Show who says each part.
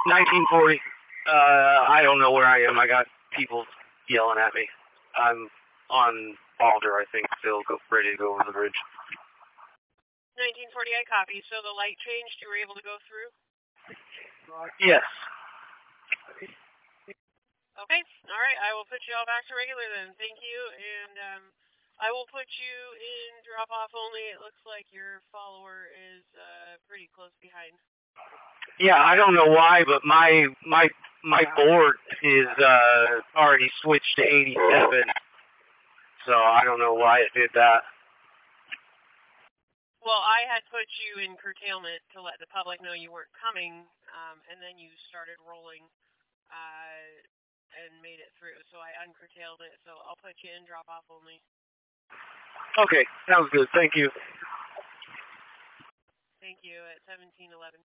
Speaker 1: 1940. I don't know where I am. I got people yelling at me. I'm on Alder, I think, still ready to go over the bridge.
Speaker 2: 1940, I copy. So the light changed. You were able to go through?
Speaker 1: Yes.
Speaker 2: Okay. All right. I will put you all back to regular then. Thank you. And I will put you in drop-off only. It looks like your follower is pretty close behind.
Speaker 1: Yeah, I don't know why, but my board is already switched to 87. So I don't know why it did that.
Speaker 2: Well, I had put you in curtailment to let the public know you weren't coming, and then you started rolling and made it through. So I uncurtailed it, so I'll put you in drop-off only.
Speaker 1: Okay, sounds good. Thank you.
Speaker 2: Thank you at 1711.